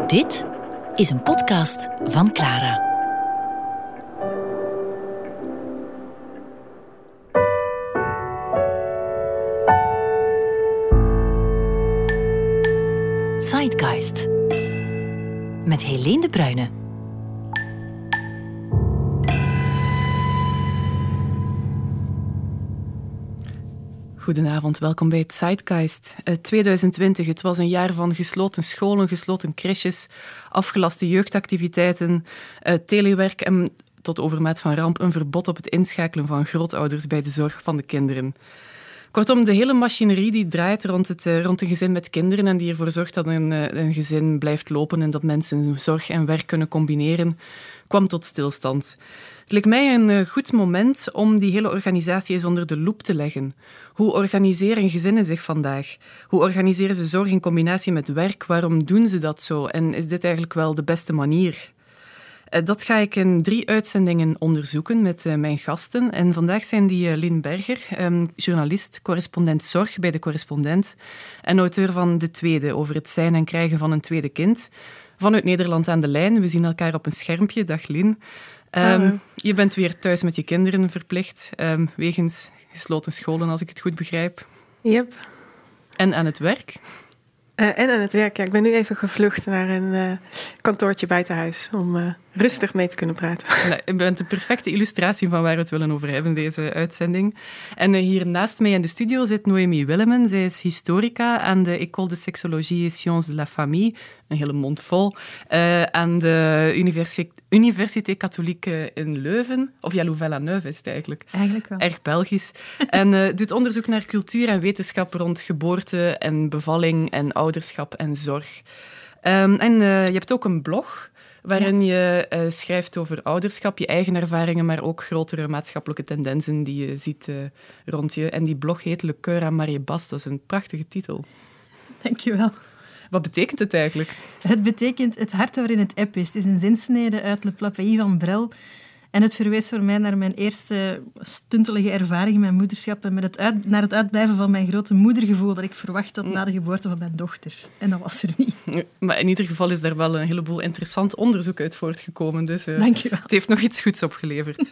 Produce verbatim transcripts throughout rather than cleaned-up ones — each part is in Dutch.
Dit is een podcast van Clara. Zeitgeist met Helene de Bruyne. Goedenavond, welkom bij Zeitgeist. Uh, tweeduizend twintig, het was een jaar van gesloten scholen, gesloten crèches, afgelaste jeugdactiviteiten, uh, telewerk en tot overmaat van ramp een verbod op het inschakelen van grootouders bij de zorg van de kinderen. Kortom, de hele machinerie die draait rond, het, uh, rond een gezin met kinderen en die ervoor zorgt dat een, uh, een gezin blijft lopen en dat mensen zorg en werk kunnen combineren, kwam tot stilstand. Het leek mij een uh, goed moment om die hele organisatie eens onder de loep te leggen. Hoe organiseren gezinnen zich vandaag? Hoe organiseren ze zorg in combinatie met werk? Waarom doen ze dat zo? En is dit eigenlijk wel de beste manier? Uh, dat ga ik in drie uitzendingen onderzoeken met uh, mijn gasten. En vandaag zijn die uh, Lien Berger, um, journalist, correspondent zorg bij De Correspondent en auteur van De Tweede, over het zijn en krijgen van een tweede kind. Vanuit Nederland aan de lijn. We zien elkaar op een schermpje. Dag Lien. Um, je bent weer thuis met je kinderen verplicht, um, wegens gesloten scholen, als ik het goed begrijp. Yep. En aan het werk? Uh, en aan het werk, ja. Ik ben nu even gevlucht naar een uh, kantoortje buiten huis om uh, rustig mee te kunnen praten. Nou, je bent de perfecte illustratie van waar we het willen over hebben, deze uitzending. En uh, hier naast mij in de studio zit Noémie Willemen. Zij is historica aan de École de Sexologie et Sciences de la Famille, een hele mond vol, uh, aan de Universi- Université Catholique in Leuven. Of ja, Louvain-la-Neuve is het eigenlijk. Eigenlijk wel. Erg Belgisch. En uh, doet onderzoek naar cultuur en wetenschap rond geboorte en bevalling en ouderschap en zorg. Um, en uh, je hebt ook een blog waarin ja. je uh, schrijft over ouderschap, je eigen ervaringen, maar ook grotere maatschappelijke tendensen die je ziet uh, rond je. En die blog heet Le Coeur à Marie Bas. Dat is een prachtige titel. Dank je wel. Wat betekent het eigenlijk? Het betekent het hart waarin het eb is. Het is een zinsnede uit Le Plapéi van Brel. En het verwees voor mij naar mijn eerste stuntelige ervaring in mijn moederschap en met het uit, naar het uitblijven van mijn grote moedergevoel dat ik verwacht had na de geboorte van mijn dochter. En dat was er niet. Maar in ieder geval is daar wel een heleboel interessant onderzoek uit voortgekomen. Dus uh, Dank je wel. Het heeft nog iets goeds opgeleverd.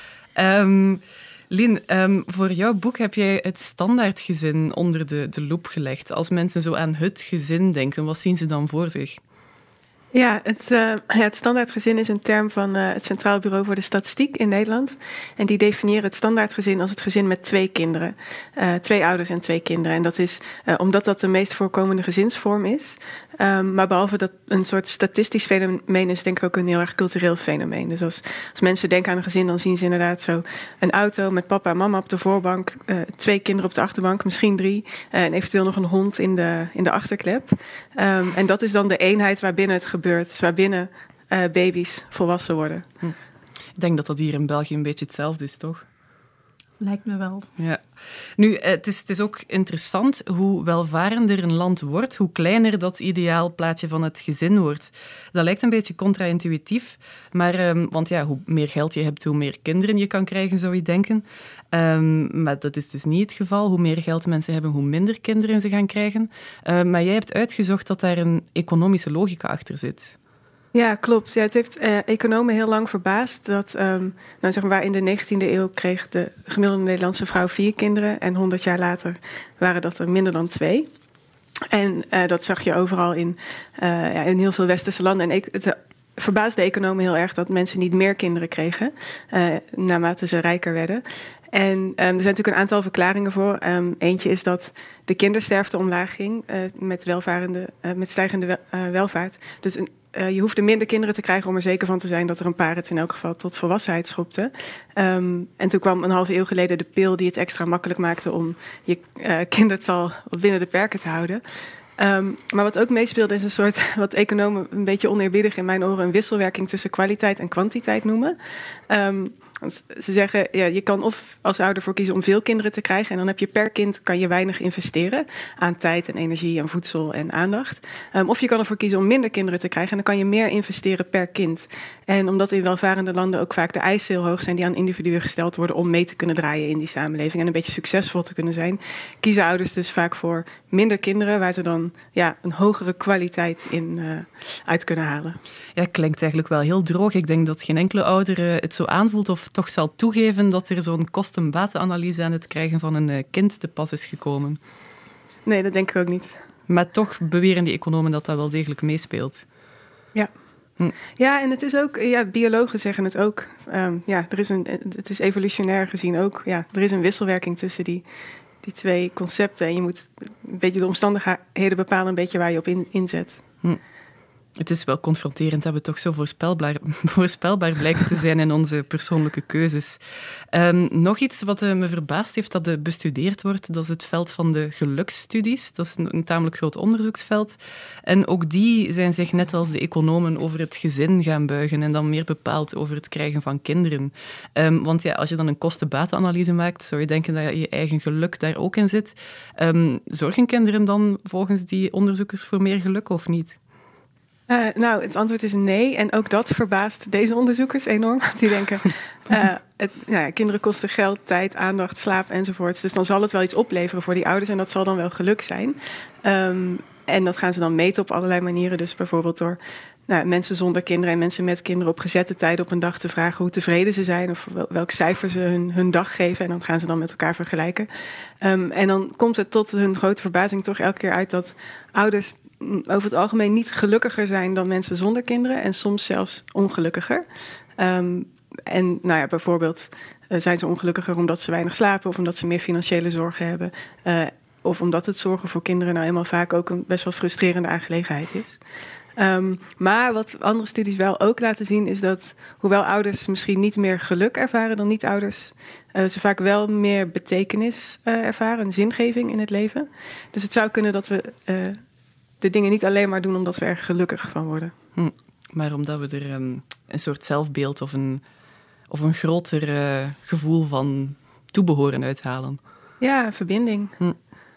um, Lien, um, voor jouw boek heb jij het standaardgezin onder de, de loep gelegd. Als mensen zo aan het gezin denken, wat zien ze dan voor zich? Ja, het, uh, ja, het standaardgezin is een term van uh, het Centraal Bureau voor de Statistiek in Nederland. En die definiëren het standaardgezin als het gezin met twee kinderen. Uh, twee ouders en twee kinderen. En dat is uh, omdat dat de meest voorkomende gezinsvorm is. Um, maar behalve dat een soort statistisch fenomeen is, denk ik ook een heel erg cultureel fenomeen. Dus als, als mensen denken aan een gezin, dan zien ze inderdaad zo een auto met papa en mama op de voorbank, uh, twee kinderen op de achterbank, misschien drie, uh, en eventueel nog een hond in de, in de achterklep. Um, en dat is dan de eenheid waarbinnen het gebeurt, dus waarbinnen uh, baby's volwassen worden. Hm. Ik denk dat dat hier in België een beetje hetzelfde is, toch? Lijkt me wel. Ja. Nu, het is, het is ook interessant hoe welvarender een land wordt, hoe kleiner dat ideaalplaatje van het gezin wordt. Dat lijkt een beetje contra-intuïtief, maar, um, want ja, hoe meer geld je hebt, hoe meer kinderen je kan krijgen, zou je denken. Um, maar dat is dus niet het geval. Hoe meer geld mensen hebben, hoe minder kinderen ze gaan krijgen. Uh, maar jij hebt uitgezocht dat daar een economische logica achter zit. Ja, klopt. Ja, het heeft uh, economen heel lang verbaasd dat, um, nou zeg maar, in de negentiende eeuw kreeg de gemiddelde Nederlandse vrouw vier kinderen en honderd jaar later waren dat er minder dan twee. En uh, dat zag je overal in, uh, ja, in heel veel westerse landen. En het verbaasde economen heel erg dat mensen niet meer kinderen kregen, uh, naarmate ze rijker werden. En um, er zijn natuurlijk een aantal verklaringen voor. Um, eentje is dat de kindersterfte omlaag ging uh, met, welvarende, uh, met stijgende wel, uh, welvaart. Dus een Uh, je hoefde minder kinderen te krijgen om er zeker van te zijn dat er een paar het in elk geval tot volwassenheid schopte. Um, en toen kwam een halve eeuw geleden de pil die het extra makkelijk maakte om je uh, kindertal binnen de perken te houden. Um, maar wat ook meespeelde is een soort, wat economen een beetje oneerbiedig in mijn oren, een wisselwerking tussen kwaliteit en kwantiteit noemen. Um, ze zeggen, ja, je kan of als ouder voor kiezen om veel kinderen te krijgen. En dan heb je per kind kan je weinig investeren aan tijd en energie en voedsel en aandacht. Um, of je kan ervoor kiezen om minder kinderen te krijgen. En dan kan je meer investeren per kind. En omdat in welvarende landen ook vaak de eisen heel hoog zijn die aan individuen gesteld worden om mee te kunnen draaien in die samenleving en een beetje succesvol te kunnen zijn, kiezen ouders dus vaak voor minder kinderen waar ze dan ja, een hogere kwaliteit in uh, uit kunnen halen. Ja, klinkt eigenlijk wel heel droog. Ik denk dat geen enkele ouder uh, het zo aanvoelt of toch zal toegeven dat er zo'n kosten-batenanalyse aan het krijgen van een uh, kind te pas is gekomen. Nee, dat denk ik ook niet. Maar toch beweren die economen dat dat wel degelijk meespeelt. Ja. Hm. Ja, en het is ook, ja, biologen zeggen het ook. Um, ja, er is een, het is evolutionair gezien ook. Ja, er is een wisselwerking tussen die, die twee concepten. En je moet een beetje de omstandigheden bepalen, een beetje waar je op in, inzet. Hm. Het is wel confronterend dat we toch zo voorspelbaar, voorspelbaar blijken te zijn in onze persoonlijke keuzes. Um, nog iets wat uh, me verbaasd heeft dat uh, bestudeerd wordt, dat is het veld van de geluksstudies. Dat is een, een tamelijk groot onderzoeksveld. En ook die zijn zich net als de economen over het gezin gaan buigen en dan meer bepaald over het krijgen van kinderen. Um, want ja, als je dan een kosten-batenanalyse maakt, zou je denken dat je eigen geluk daar ook in zit. Um, zorgen kinderen dan volgens die onderzoekers voor meer geluk of niet? Uh, nou, het antwoord is nee. En ook dat verbaast deze onderzoekers enorm. Die denken, uh, het, nou ja, kinderen kosten geld, tijd, aandacht, slaap enzovoorts. Dus dan zal het wel iets opleveren voor die ouders en dat zal dan wel geluk zijn. Um, en dat gaan ze dan meten op allerlei manieren. Dus bijvoorbeeld door nou, mensen zonder kinderen en mensen met kinderen op gezette tijden op een dag te vragen hoe tevreden ze zijn of welk cijfer ze hun, hun dag geven. En dan gaan ze dan met elkaar vergelijken. Um, en dan komt het tot hun grote verbazing toch elke keer uit dat ouders over het algemeen niet gelukkiger zijn dan mensen zonder kinderen en soms zelfs ongelukkiger. Um, en nou ja, bijvoorbeeld uh, zijn ze ongelukkiger omdat ze weinig slapen of omdat ze meer financiële zorgen hebben. Uh, of omdat het zorgen voor kinderen nou eenmaal vaak ook een best wel frustrerende aangelegenheid is. Um, maar wat andere studies wel ook laten zien is dat hoewel ouders misschien niet meer geluk ervaren dan niet-ouders, uh, ze vaak wel meer betekenis uh, ervaren, een zingeving in het leven. Dus het zou kunnen dat we uh, de dingen niet alleen maar doen omdat we er gelukkig van worden. Hm, maar omdat we er um, een soort zelfbeeld of een, of een groter uh, gevoel van toebehoren uithalen. Ja, verbinding. Hm.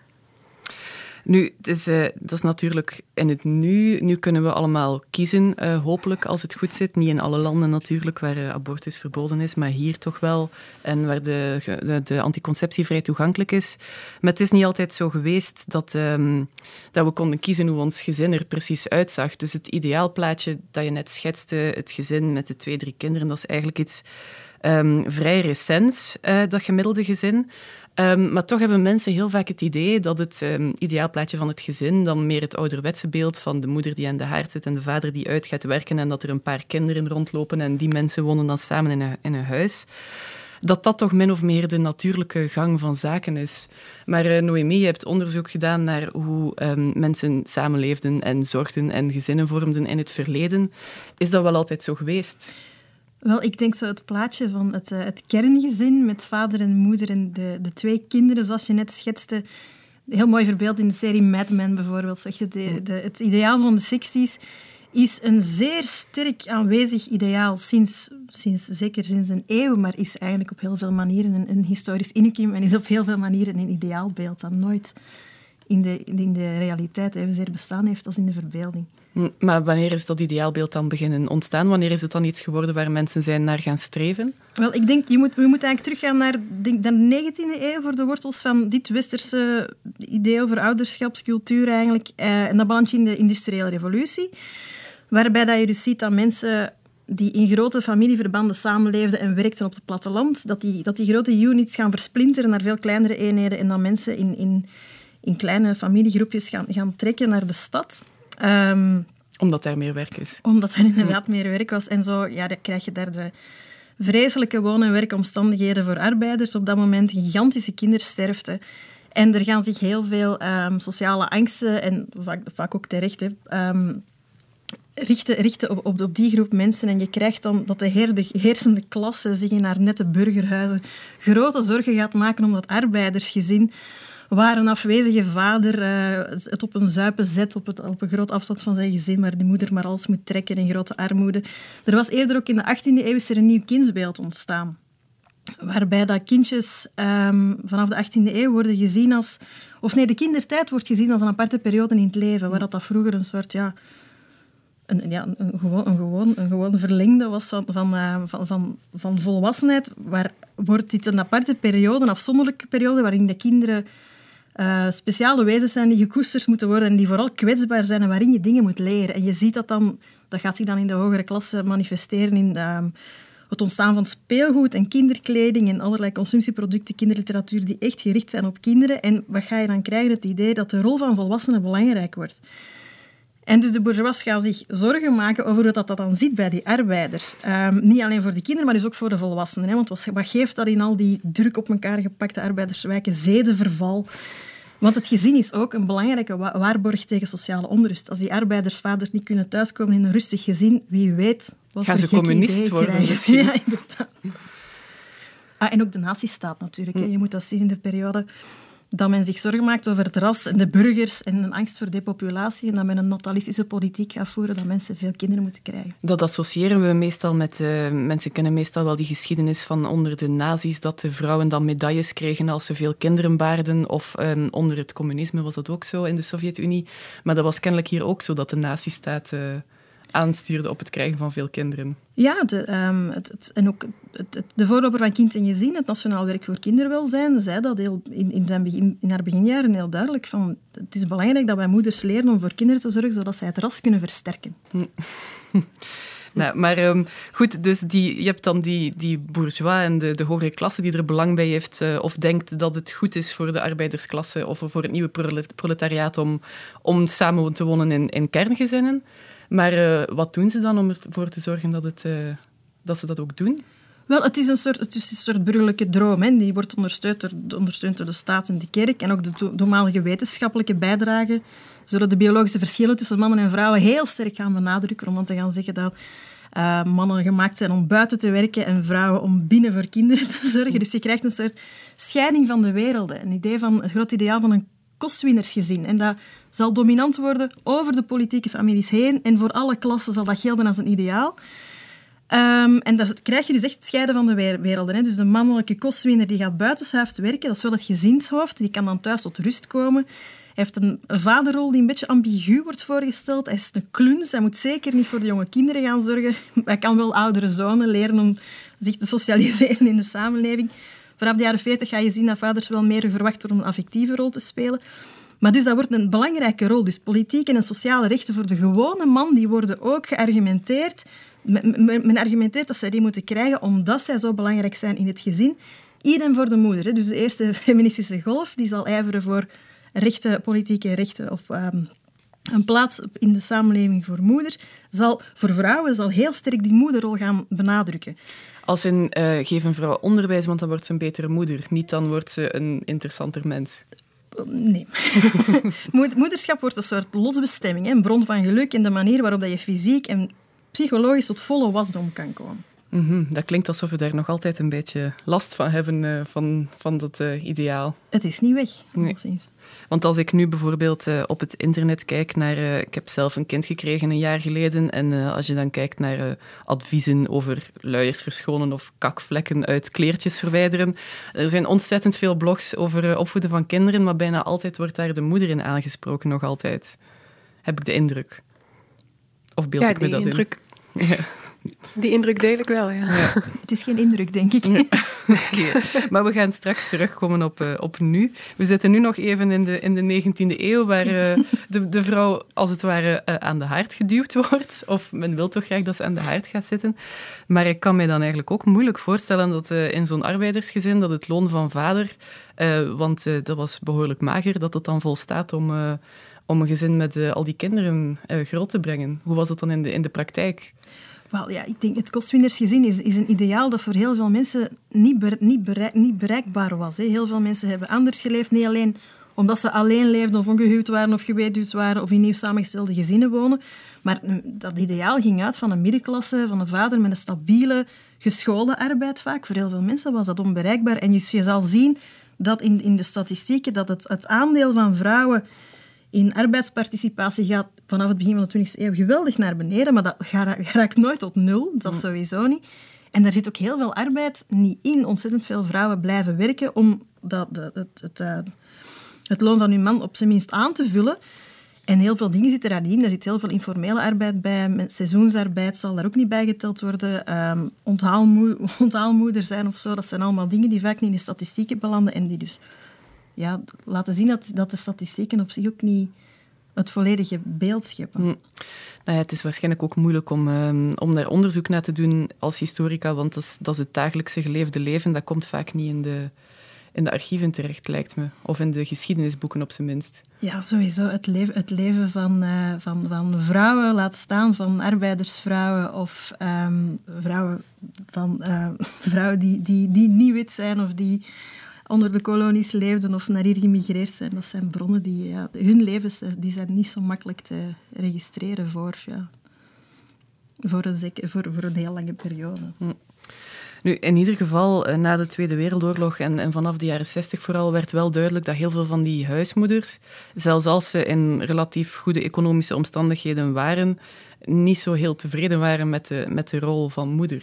Nu, het is, uh, dat is natuurlijk in het nu. Nu kunnen we allemaal kiezen, uh, hopelijk, als het goed zit. Niet in alle landen natuurlijk, waar uh, abortus verboden is, maar hier toch wel. En waar de, de, de anticonceptie vrij toegankelijk is. Maar het is niet altijd zo geweest dat, um, dat we konden kiezen hoe ons gezin er precies uitzag. Dus het ideaalplaatje dat je net schetste, het gezin met de twee, drie kinderen, dat is eigenlijk iets um, vrij recents, uh, dat gemiddelde gezin. Um, maar toch hebben mensen heel vaak het idee dat het um, ideaalplaatje van het gezin dan meer het ouderwetse beeld van de moeder die aan de haard zit en de vader die uit gaat werken en dat er een paar kinderen rondlopen en die mensen wonen dan samen in een, in een huis, dat dat toch min of meer de natuurlijke gang van zaken is. Maar uh, Noémie, je hebt onderzoek gedaan naar hoe um, mensen samenleefden en zorgden en gezinnen vormden in het verleden. Is dat wel altijd zo geweest? Wel, ik denk zo het plaatje van het, uh, het kerngezin met vader en moeder en de, de twee kinderen, zoals je net schetste. Heel mooi verbeeld in de serie Mad Men bijvoorbeeld. Zeg je, de, de, het ideaal van de zestig's is een zeer sterk aanwezig ideaal, sinds, sinds, zeker sinds een eeuw, maar is eigenlijk op heel veel manieren een, een historisch unicum en is op heel veel manieren een ideaalbeeld dat nooit in de, in de realiteit evenzeer bestaan heeft als in de verbeelding. Maar wanneer is dat ideaalbeeld dan beginnen ontstaan? Wanneer is het dan iets geworden waar mensen zijn naar gaan streven? Wel, ik denk, je moet, we moeten eigenlijk teruggaan naar denk, de negentiende eeuw voor de wortels van dit westerse idee over ouderschapscultuur eigenlijk. Uh, en dat belandt je in de industriële revolutie, waarbij dat je dus ziet dat mensen die in grote familieverbanden samenleefden en werkten op het platteland, dat die, dat die grote units gaan versplinteren naar veel kleinere eenheden en dat mensen in, in, in kleine familiegroepjes gaan, gaan trekken naar de stad. Um, omdat er meer werk is. Omdat er inderdaad meer werk was. En zo ja, dan krijg je daar de vreselijke woon- en werkomstandigheden voor arbeiders. Op dat moment een gigantische kindersterfte. En er gaan zich heel veel um, sociale angsten, en vaak, vaak ook terecht, hè, um, richten, richten op, op, op die groep mensen. En je krijgt dan dat de, heer, de heersende klasse zich in haar nette burgerhuizen grote zorgen gaat maken om dat arbeidersgezin, waar een afwezige vader uh, het op een zuipen zet op, het, op een groot afstand van zijn gezin, waar de moeder maar alles moet trekken in grote armoede. Er was eerder ook in de achttiende eeuw is er een nieuw kindsbeeld ontstaan. waarbij dat kindjes um, vanaf de achttiende eeuw worden gezien als... Of nee, de kindertijd wordt gezien als een aparte periode in het leven, waar dat, dat vroeger een soort... Ja, een, ja, een, gewoon, een, gewoon, een gewoon verlengde was van, van, uh, van, van, van volwassenheid, waar wordt dit een aparte periode, een afzonderlijke periode, waarin de kinderen uh, speciale wezens zijn die gekoesterd moeten worden en die vooral kwetsbaar zijn en waarin je dingen moet leren. En je ziet dat dan... Dat gaat zich dan in de hogere klasse manifesteren in de, het ontstaan van speelgoed en kinderkleding en allerlei consumptieproducten, kinderliteratuur die echt gericht zijn op kinderen. En wat ga je dan krijgen? Het idee dat de rol van volwassenen belangrijk wordt. En dus de bourgeois gaan zich zorgen maken over hoe dat, dat dan zit bij die arbeiders. Um, niet alleen voor de kinderen, maar dus ook voor de volwassenen. Hè? Want wat, wat geeft dat in al die druk op elkaar gepakte arbeiderswijken? Zedenverval. Want het gezin is ook een belangrijke waarborg tegen sociale onrust. Als die arbeidersvaders niet kunnen thuiskomen in een rustig gezin, wie weet wat gaan ze communist worden krijgen. misschien. Ja, inderdaad. Ah, en ook de nazistaat natuurlijk. Hè. Je moet dat zien in de periode dat men zich zorgen maakt over het ras en de burgers en een angst voor depopulatie en dat men een natalistische politiek gaat voeren, dat mensen veel kinderen moeten krijgen. Dat associëren we meestal met... Uh, mensen kennen meestal wel die geschiedenis van onder de nazi's, dat de vrouwen dan medailles kregen als ze veel kinderen baarden. Of um, onder het communisme was dat ook zo in de Sovjet-Unie. Maar dat was kennelijk hier ook zo, dat de nazistaat uh, aanstuurde op het krijgen van veel kinderen. Ja, de, um, het, het, en ook het, het, de voorloper van Kind en Gezin, het Nationaal Werk voor Kinderwelzijn, zei dat heel, in, in, zijn begin, in haar beginjaren heel duidelijk. Van, het is belangrijk dat wij moeders leren om voor kinderen te zorgen, zodat zij het ras kunnen versterken. Nou, maar um, goed, dus die, je hebt dan die, die bourgeois en de, de hogere klasse die er belang bij heeft uh, of denkt dat het goed is voor de arbeidersklasse of voor het nieuwe proletariaat om, om samen te wonen in, in kerngezinnen. Maar uh, wat doen ze dan om ervoor te zorgen dat, het, uh, dat ze dat ook doen? Wel, het is een soort, het is een soort burgerlijke droom. Hè. Die wordt ondersteund door, ondersteund door de staat en de kerk. En ook de to- toenmalige wetenschappelijke bijdrage zullen de biologische verschillen tussen mannen en vrouwen heel sterk gaan benadrukken. Om dan te gaan zeggen dat uh, mannen gemaakt zijn om buiten te werken en vrouwen om binnen voor kinderen te zorgen. Dus je krijgt een soort scheiding van de werelden. Een idee van het groot ideaal van een kostwinnersgezin. En dat zal dominant worden over de politieke families heen. En voor alle klassen zal dat gelden als een ideaal. Um, en dan krijg je dus echt het scheiden van de werelden. Hè. Dus de mannelijke kostwinner die gaat buitenshuis werken. Dat is wel het gezinshoofd. Die kan dan thuis tot rust komen. Hij heeft een vaderrol die een beetje ambigu wordt voorgesteld. Hij is een kluns. Hij moet zeker niet voor de jonge kinderen gaan zorgen. Hij kan wel oudere zonen leren om zich te socialiseren in de samenleving. Vanaf de jaren veertig ga je zien dat vaders wel meer verwacht worden om een affectieve rol te spelen. Maar dus dat wordt een belangrijke rol. Dus politieke en sociale rechten voor de gewone man, die worden ook geargumenteerd. Men, men argumenteert dat zij die moeten krijgen omdat zij zo belangrijk zijn in het gezin. Idem voor de moeder. Hè. Dus de eerste feministische golf die zal ijveren voor rechten, politieke rechten of um, een plaats in de samenleving voor moeders. Zal, voor vrouwen zal heel sterk die moederrol gaan benadrukken. Als in, uh, geef een vrouw onderwijs, want dan wordt ze een betere moeder. Niet dan wordt ze een interessanter mens. Nee. Moederschap wordt een soort lotsbestemming, hè? Een bron van geluk en de manier waarop je fysiek en psychologisch tot volle wasdom kan komen. Mm-hmm. Dat klinkt alsof we daar nog altijd een beetje last van hebben, uh, van, van dat uh, ideaal. Het is niet weg, nee. alleszins. Want als ik nu bijvoorbeeld uh, op het internet kijk naar... Uh, ik heb zelf een kind gekregen een jaar geleden. En uh, als je dan kijkt naar uh, adviezen over luiers verschonen of kakvlekken uit kleertjes verwijderen. Er zijn ontzettend veel blogs over uh, opvoeden van kinderen, maar bijna altijd wordt daar de moeder in aangesproken, nog altijd. Heb ik de indruk. Of beeld ja, ik me dat indruk... in? Ja. Die indruk deel ik wel, ja. ja. Het is geen indruk, denk ik. Ja. Okay. Maar we gaan straks terugkomen op, uh, op nu. We zitten nu nog even in de, in de negentiende eeuw, waar uh, de, de vrouw als het ware uh, aan de haard geduwd wordt. Of men wil toch graag dat ze aan de haard gaat zitten. Maar ik kan mij dan eigenlijk ook moeilijk voorstellen dat uh, in zo'n arbeidersgezin, dat het loon van vader, uh, want uh, dat was behoorlijk mager, dat het dan volstaat om... Uh, om een gezin met uh, al die kinderen uh, groot te brengen. Hoe was dat dan in de, in de praktijk? Wel, ja, ik denk het kostwinnersgezin is, is een ideaal dat voor heel veel mensen niet, bereik, niet, bereik, niet bereikbaar was. Hè. Heel veel mensen hebben anders geleefd, niet alleen omdat ze alleen leefden of ongehuwd waren of geweduwd waren of in nieuw samengestelde gezinnen wonen. Maar dat ideaal ging uit van een middenklasse, van een vader met een stabiele, geschoolde arbeid vaak. Voor heel veel mensen was dat onbereikbaar. En je, je zal zien dat in, in de statistieken dat het, het aandeel van vrouwen in arbeidsparticipatie gaat vanaf het begin van de twintigste eeuw geweldig naar beneden, maar dat geraakt nooit tot nul, dat sowieso niet. En daar zit ook heel veel arbeid niet in. Ontzettend veel vrouwen blijven werken om dat, dat, het, het, uh, het loon van hun man op zijn minst aan te vullen. En heel veel dingen zitten daar niet in. Er zit heel veel informele arbeid bij. Met seizoensarbeid zal daar ook niet bij geteld worden. Um, onthaalmoe- onthaalmoeder zijn of zo. Dat zijn allemaal dingen die vaak niet in de statistieken belanden. En die dus ja, laten zien dat, dat de statistieken op zich ook niet het volledige beeld scheppen. Hm. Nou ja, het is waarschijnlijk ook moeilijk om, um, om daar onderzoek naar te doen als historica, want dat is, dat is het dagelijkse geleefde leven. Dat komt vaak niet in de, in de archieven terecht, lijkt me. Of in de geschiedenisboeken, op zijn minst. Ja, sowieso. Het, le- het leven van, uh, van, van vrouwen, laat staan van arbeidersvrouwen of um, vrouwen, van, uh, vrouwen die, die, die niet wit zijn of die onder de kolonies leefden of naar hier gemigreerd zijn. Dat zijn bronnen die... Ja, hun levens die zijn niet zo makkelijk te registreren voor, ja, voor, een, zeker, voor, voor een heel lange periode. Hm. Nu, in ieder geval, na de Tweede Wereldoorlog en, en vanaf de jaren zestig vooral, werd wel duidelijk dat heel veel van die huismoeders, zelfs als ze in relatief goede economische omstandigheden waren, niet zo heel tevreden waren met de, met de rol van moeder.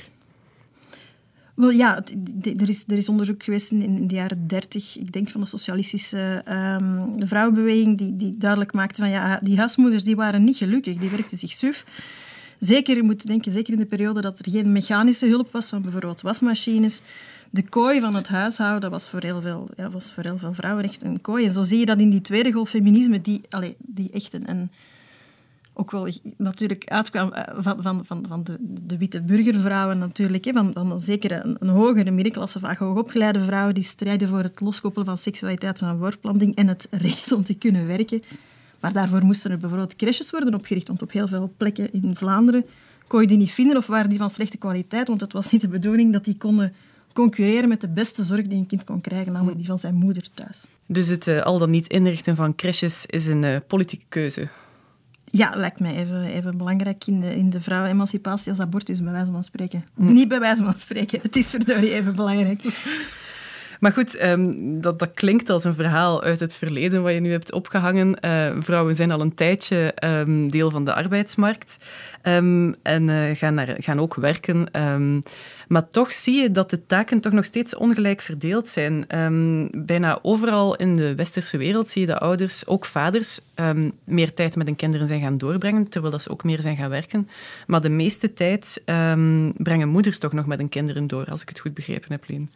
Wel ja, het, de, er, is, er is onderzoek geweest in, in de jaren dertig, ik denk van de socialistische um, vrouwenbeweging, die, die duidelijk maakte van ja, die huismoeders die waren niet gelukkig, die werkten zich suf. Zeker, je moet denken, zeker in de periode dat er geen mechanische hulp was, van bijvoorbeeld wasmachines. De kooi van het huishouden was voor heel veel, ja, was voor heel veel vrouwen echt een kooi. En zo zie je dat in die tweede golf feminisme, die, allez, die echt een, een, ook wel natuurlijk uitkwam van, van, van, van de, de witte burgervrouwen natuurlijk. Hè, van, van zeker een, een hogere middenklasse, vaak hoogopgeleide vrouwen die strijden voor het loskoppelen van seksualiteit van voortplanting en het recht om te kunnen werken. Maar daarvoor moesten er bijvoorbeeld crèches worden opgericht, want op heel veel plekken in Vlaanderen kon je die niet vinden of waren die van slechte kwaliteit, want het was niet de bedoeling dat die konden concurreren met de beste zorg die een kind kon krijgen, namelijk die van zijn moeder thuis. Dus het uh, al dan niet inrichten van crèches is een uh, politieke keuze? Ja, lijkt mij even, even belangrijk in de, in de vrouwenemancipatie als abortus, bij wijze van spreken. Mm. Niet bij wijze van spreken, het is verdorie even belangrijk. Maar goed, um, dat, dat klinkt als een verhaal uit het verleden wat je nu hebt opgehangen. Uh, vrouwen zijn al een tijdje um, deel van de arbeidsmarkt um, en uh, gaan, naar, gaan ook werken. Um, maar toch zie je dat de taken toch nog steeds ongelijk verdeeld zijn. Um, bijna overal in de westerse wereld zie je dat ouders, ook vaders, um, meer tijd met hun kinderen zijn gaan doorbrengen, terwijl dat ze ook meer zijn gaan werken. Maar de meeste tijd um, brengen moeders toch nog met hun kinderen door, als ik het goed begrepen heb, Leen.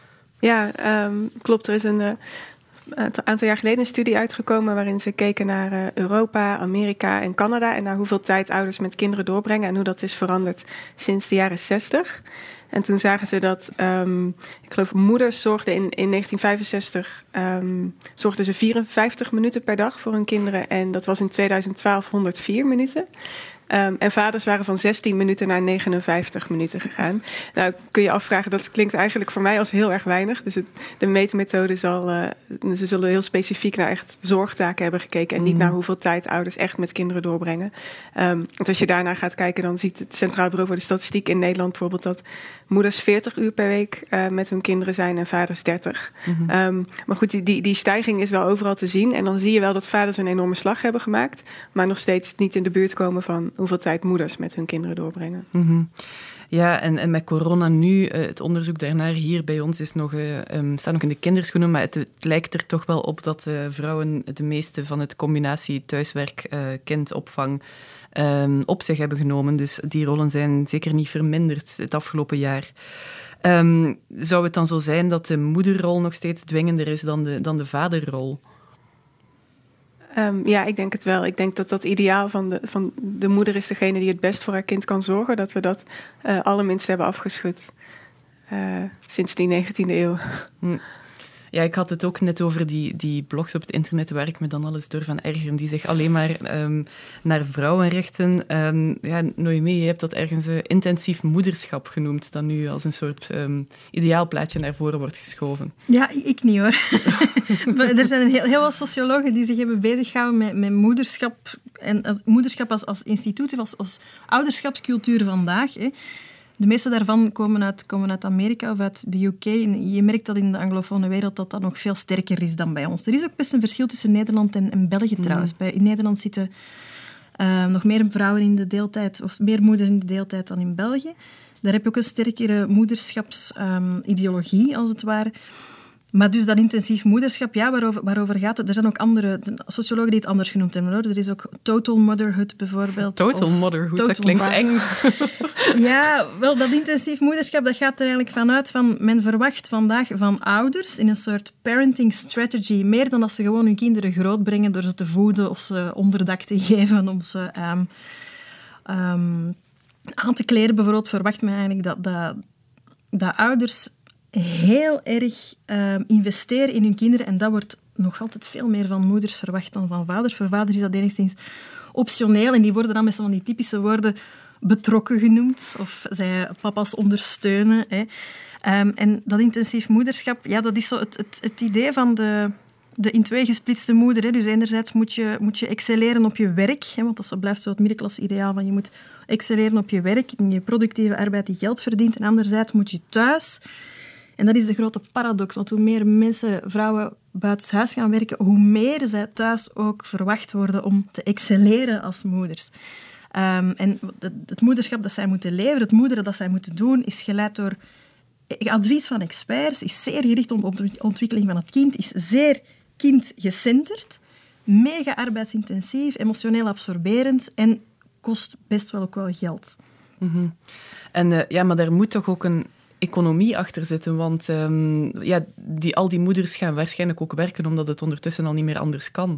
Ja, um, klopt. Er is een, uh, een aantal jaar geleden een studie uitgekomen waarin ze keken naar uh, Europa, Amerika en Canada en naar hoeveel tijd ouders met kinderen doorbrengen en hoe dat is veranderd sinds de jaren zestig. En toen zagen ze dat, um, ik geloof, moeders zorgden in, in negentien vijfenzestig um, zorgden ze vierenvijftig minuten per dag voor hun kinderen en dat was in tweeduizend twaalf honderdvier minuten. Um, en vaders waren van zestien minuten naar negenenvijftig minuten gegaan. Nou, kun je afvragen, dat klinkt eigenlijk voor mij als heel erg weinig. Dus het, de meetmethode zal, uh, ze zullen heel specifiek naar echt zorgtaken hebben gekeken en niet mm. naar hoeveel tijd ouders echt met kinderen doorbrengen. Um, want als je daarnaar gaat kijken, dan ziet het Centraal Bureau voor de Statistiek in Nederland bijvoorbeeld dat moeders veertig uur per week uh, met hun kinderen zijn en vaders dertig. Mm-hmm. Um, maar goed, die, die, die stijging is wel overal te zien. En dan zie je wel dat vaders een enorme slag hebben gemaakt, maar nog steeds niet in de buurt komen van hoeveel tijd moeders met hun kinderen doorbrengen. Mm-hmm. Ja, en, en met corona nu, uh, het onderzoek daarnaar hier bij ons is nog, uh, um, staat nog in de kinderschoenen, maar het, het lijkt er toch wel op dat uh, vrouwen de meeste van het combinatie thuiswerk-kindopvang uh, um, op zich hebben genomen. Dus die rollen zijn zeker niet verminderd het afgelopen jaar. Um, zou het dan zo zijn dat de moederrol nog steeds dwingender is dan de, dan de vaderrol? Um, ja, ik denk het wel. Ik denk dat dat ideaal van de, van de moeder is degene die het best voor haar kind kan zorgen. Dat we dat uh, allerminst hebben afgeschud uh, sinds die negentiende eeuw. Hm. Ja, ik had het ook net over die, die blogs op het internet waar ik me dan alles door van ergeren. Die zich alleen maar um, naar vrouwen richten. Um, ja, Noémie, je hebt dat ergens uh, intensief moederschap genoemd, dat nu als een soort um, ideaalplaatje naar voren wordt geschoven. Ja, ik niet hoor. Er zijn heel, heel wat sociologen die zich hebben beziggehouden met, met moederschap. En uh, moederschap als, als instituut, als, als ouderschapscultuur vandaag. Hè. De meeste daarvan komen uit, komen uit Amerika of uit de U K. En je merkt dat in de anglofone wereld dat dat nog veel sterker is dan bij ons. Er is ook best een verschil tussen Nederland en, en België trouwens. Mm. Bij, in Nederland zitten uh, nog meer vrouwen in de deeltijd, of meer moeders in de deeltijd dan in België. Daar heb je ook een sterkere moederschapsideologie, um, als het ware. Maar dus dat intensief moederschap, ja, waarover, waarover gaat het? Er zijn ook andere sociologen die het anders genoemd hebben. Hoor. Er is ook total motherhood bijvoorbeeld. Total motherhood, total dat klinkt bar. eng. Ja, wel, dat intensief moederschap, dat gaat er eigenlijk vanuit van... Men verwacht vandaag van ouders in een soort parenting strategy, meer dan dat ze gewoon hun kinderen grootbrengen door ze te voeden of ze onderdak te geven, om ze um, um, aan te kleden. Bijvoorbeeld verwacht men eigenlijk dat, dat, dat ouders heel erg uh, investeren in hun kinderen. En dat wordt nog altijd veel meer van moeders verwacht dan van vaders. Voor vaders is dat enigszins optioneel. En die worden dan met zo'n die typische woorden betrokken genoemd. Of zij papa's ondersteunen. Hè. Um, en dat intensief moederschap, ja, dat is zo het, het, het idee van de, de in twee gesplitste moeder. Hè. Dus enerzijds moet je, moet je excelleren op je werk. Hè, want dat blijft zo het middenklasse ideaal van je moet excelleren op je werk. In je productieve arbeid die geld verdient. En anderzijds moet je thuis... En dat is de grote paradox, want hoe meer mensen, vrouwen, buitenshuis gaan werken, hoe meer zij thuis ook verwacht worden om te excelleren als moeders. Um, en het moederschap dat zij moeten leveren, het moederen dat zij moeten doen, is geleid door advies van experts, is zeer gericht op de ontwikkeling van het kind, is zeer kindgecenterd, mega arbeidsintensief, emotioneel absorberend en kost best wel ook wel geld. Mm-hmm. En uh, ja, maar daar moet toch ook een economie achter zitten, want um, ja, die, al die moeders gaan waarschijnlijk ook werken omdat het ondertussen al niet meer anders kan.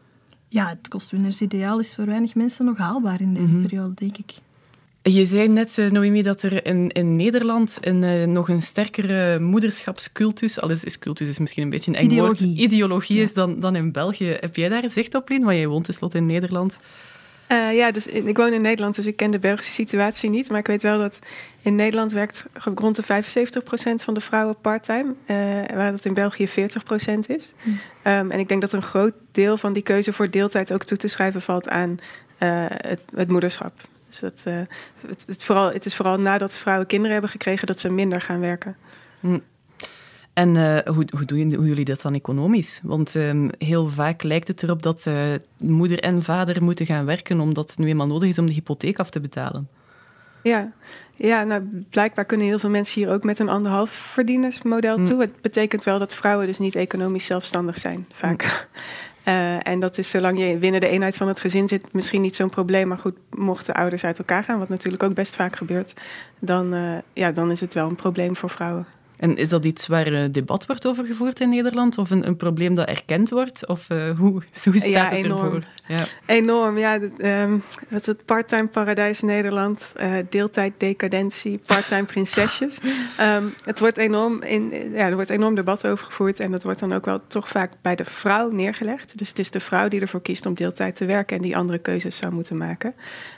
Ja, het kostwinnersideaal is voor weinig mensen nog haalbaar in deze mm-hmm. periode, denk ik. Je zei net, Noémie, dat er in, in Nederland een, uh, nog een sterkere moederschapscultus, al is, is cultus is misschien een beetje een eng ideologie. woord, ideologie ja. is dan, dan in België. Heb jij daar zicht op, Lien? Want jij woont tenslotte in Nederland. Uh, ja, dus ik woon in Nederland, dus ik ken de Belgische situatie niet. Maar ik weet wel dat in Nederland werkt rond de vijfenzeventig procent van de vrouwen parttime. Uh, waar dat in België veertig procent is. Mm. Um, en ik denk dat een groot deel van die keuze voor deeltijd ook toe te schrijven valt aan uh, het, het moederschap. Dus dat, uh, het, het, vooral, het is vooral nadat vrouwen kinderen hebben gekregen dat ze minder gaan werken. Mm. En uh, hoe, hoe doen jullie dat dan economisch? Want um, heel vaak lijkt het erop dat uh, moeder en vader moeten gaan werken omdat het nu eenmaal nodig is om de hypotheek af te betalen. Ja, ja nou, blijkbaar kunnen heel veel mensen hier ook met een anderhalf verdienersmodel toe. Mm. Het betekent wel dat vrouwen dus niet economisch zelfstandig zijn, vaak. Mm. Uh, en dat is, zolang je binnen de eenheid van het gezin zit, misschien niet zo'n probleem. Maar goed, mochten ouders uit elkaar gaan, wat natuurlijk ook best vaak gebeurt, dan, uh, ja, dan is het wel een probleem voor vrouwen. En is dat iets waar uh, debat wordt over gevoerd in Nederland? Of een, een probleem dat erkend wordt? Of uh, hoe, hoe staat ja, het enorm. ervoor? Ja, enorm. Ja, um, het, het part-time paradijs Nederland, uh, deeltijd decadentie, part-time prinsesjes. Um, het wordt enorm in, ja, er wordt enorm debat over gevoerd en dat wordt dan ook wel toch vaak bij de vrouw neergelegd. Dus het is de vrouw die ervoor kiest om deeltijd te werken en die andere keuzes zou moeten maken.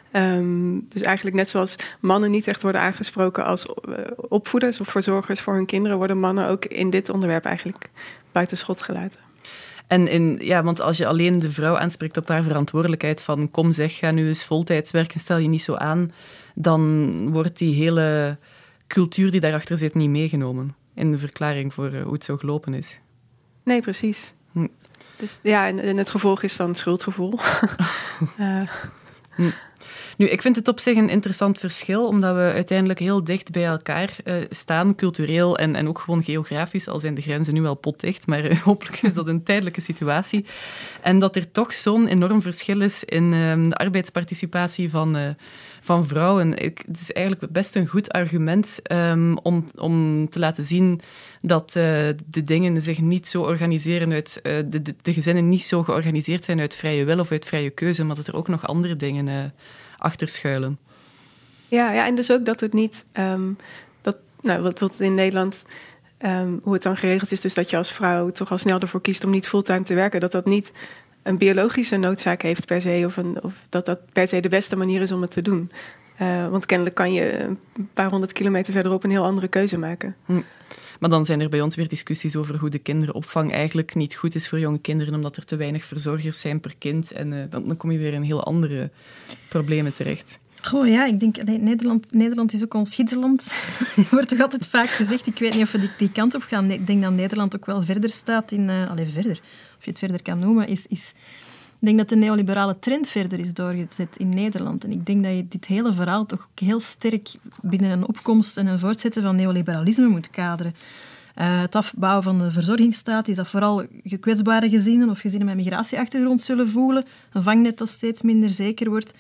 Um, dus eigenlijk net zoals mannen niet echt worden aangesproken als uh, opvoeders of verzorgers voor hun kinderen, worden mannen ook in dit onderwerp eigenlijk buiten schot gelaten. En in, ja, want als je alleen de vrouw aanspreekt op haar verantwoordelijkheid van kom zeg, ga nu eens voltijds werken, stel je niet zo aan, dan wordt die hele cultuur die daarachter zit niet meegenomen in de verklaring voor uh, hoe het zo gelopen is. Nee, precies. Hm. Dus ja, en, en het gevolg is dan schuldgevoel. uh. hm. Nu, ik vind het op zich een interessant verschil, omdat we uiteindelijk heel dicht bij elkaar uh, staan, cultureel en, en ook gewoon geografisch, al zijn de grenzen nu wel potdicht, maar uh, hopelijk is dat een tijdelijke situatie. En dat er toch zo'n enorm verschil is in uh, de arbeidsparticipatie van, uh, van vrouwen. Ik, het is eigenlijk best een goed argument um, om, om te laten zien dat uh, de dingen zich niet zo organiseren uit, uh, de, de, de gezinnen niet zo georganiseerd zijn uit vrije wil of uit vrije keuze, maar dat er ook nog andere dingen uh, achter schuilen. Ja, ja, en dus ook dat het niet, um, dat, nou, wat, wat in Nederland, um, hoe het dan geregeld is, dus dat je als vrouw toch al snel ervoor kiest om niet fulltime te werken, dat dat niet een biologische noodzaak heeft per se, of, een, of dat dat per se de beste manier is om het te doen. Uh, want kennelijk kan je een paar honderd kilometer verderop een heel andere keuze maken. Hm. Maar dan zijn er bij ons weer discussies over hoe de kinderopvang eigenlijk niet goed is voor jonge kinderen, omdat er te weinig verzorgers zijn per kind. En uh, dan, dan kom je weer in heel andere problemen terecht. Goh, ja, ik denk, nee, Nederland, Nederland is ook ons gidsland. Er wordt toch altijd vaak gezegd, ik weet niet of we die, die kant op gaan. Ik denk dat Nederland ook wel verder staat in... Uh, allez, verder, of je het verder kan noemen, is... is Ik denk dat de neoliberale trend verder is doorgezet in Nederland. En ik denk dat je dit hele verhaal toch ook heel sterk binnen een opkomst en een voortzetten van neoliberalisme moet kaderen. Uh, het afbouwen van de verzorgingsstaat is dat vooral kwetsbare gezinnen of gezinnen met migratieachtergrond zullen voelen. Een vangnet dat steeds minder zeker wordt.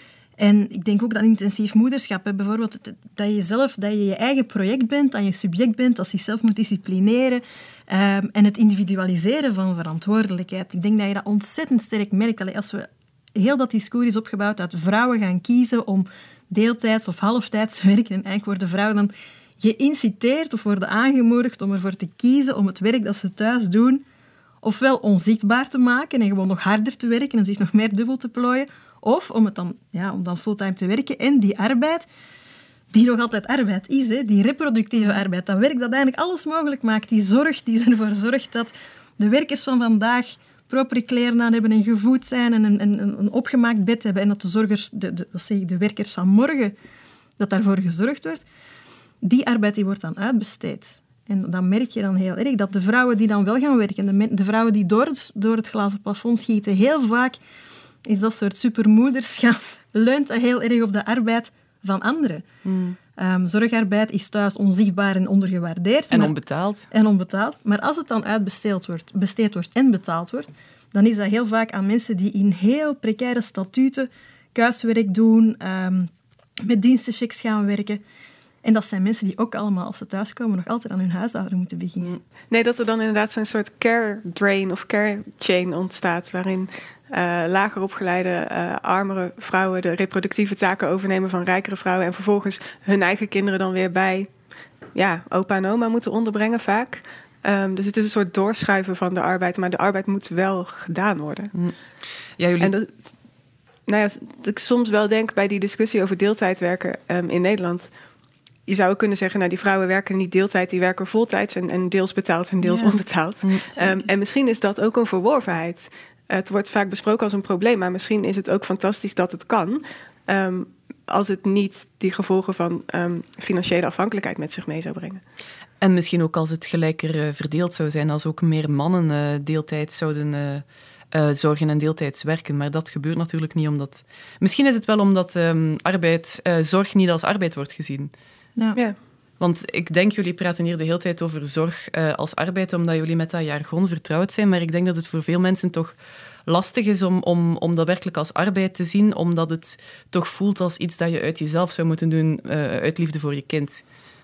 En ik denk ook dat intensief moederschap, hè, bijvoorbeeld dat je zelf, dat je je eigen project bent, dat je subject bent, dat je zelf moet disciplineren um, en het individualiseren van verantwoordelijkheid. Ik denk dat je dat ontzettend sterk merkt. Allee, als we heel dat discours is opgebouwd dat vrouwen gaan kiezen om deeltijds of halftijds te werken en eigenlijk worden vrouwen dan geïnciteerd of worden aangemoedigd om ervoor te kiezen om het werk dat ze thuis doen ofwel onzichtbaar te maken en gewoon nog harder te werken en zich nog meer dubbel te plooien, of om, het dan, ja, om dan fulltime te werken en die arbeid, die nog altijd arbeid is, hè, die reproductieve arbeid, dat werk dat eigenlijk alles mogelijk maakt, die zorg die ervoor zorgt dat de werkers van vandaag propere kleren aan hebben en gevoed zijn en een, een, een opgemaakt bed hebben en dat de, zorgers, de, de, dat zeg ik, de werkers van morgen, dat daarvoor gezorgd wordt, die arbeid die wordt dan uitbesteed. En dan merk je dan heel erg dat de vrouwen die dan wel gaan werken, de, me- de vrouwen die door het, door het glazen plafond schieten, heel vaak is dat soort supermoederschap, leunt dat heel erg op de arbeid van anderen. Mm. Um, zorgarbeid is thuis onzichtbaar en ondergewaardeerd. En maar, onbetaald. En onbetaald. Maar als het dan uitbesteed wordt, besteed wordt en betaald wordt, dan is dat heel vaak aan mensen die in heel precaire statuten kuiswerk doen, um, met dienstenchecks gaan werken. En dat zijn mensen die ook allemaal, als ze thuiskomen, nog altijd aan hun huishouden moeten beginnen. Nee, dat er dan inderdaad zo'n soort care drain of care chain ontstaat, waarin uh, lager opgeleide, uh, armere vrouwen de reproductieve taken overnemen van rijkere vrouwen en vervolgens hun eigen kinderen dan weer bij ja, opa en oma moeten onderbrengen vaak. Um, dus het is een soort doorschuiven van de arbeid, maar de arbeid moet wel gedaan worden. Ja, jullie... En dat, nou ja, dat ik soms wel denk bij die discussie over deeltijdwerken um, in Nederland. Je zou kunnen zeggen, nou, die vrouwen werken niet deeltijd, die werken voltijds en, en deels betaald en deels ja. onbetaald. Mm, um, en misschien is dat ook een verworvenheid. Het wordt vaak besproken als een probleem, maar misschien is het ook fantastisch dat het kan, um, als het niet die gevolgen van um, financiële afhankelijkheid met zich mee zou brengen. En misschien ook als het gelijker uh, verdeeld zou zijn, als ook meer mannen uh, deeltijds zouden uh, uh, zorgen en deeltijds werken. Maar dat gebeurt natuurlijk niet, omdat... Misschien is het wel omdat um, arbeid, uh, zorg niet als arbeid wordt gezien. Ja. Ja. Want ik denk, jullie praten hier de hele tijd over zorg uh, als arbeid, omdat jullie met dat jargon vertrouwd zijn. Maar ik denk dat het voor veel mensen toch lastig is om, om, om dat werkelijk als arbeid te zien, omdat het toch voelt als iets dat je uit jezelf zou moeten doen, uh, uit liefde voor je kind.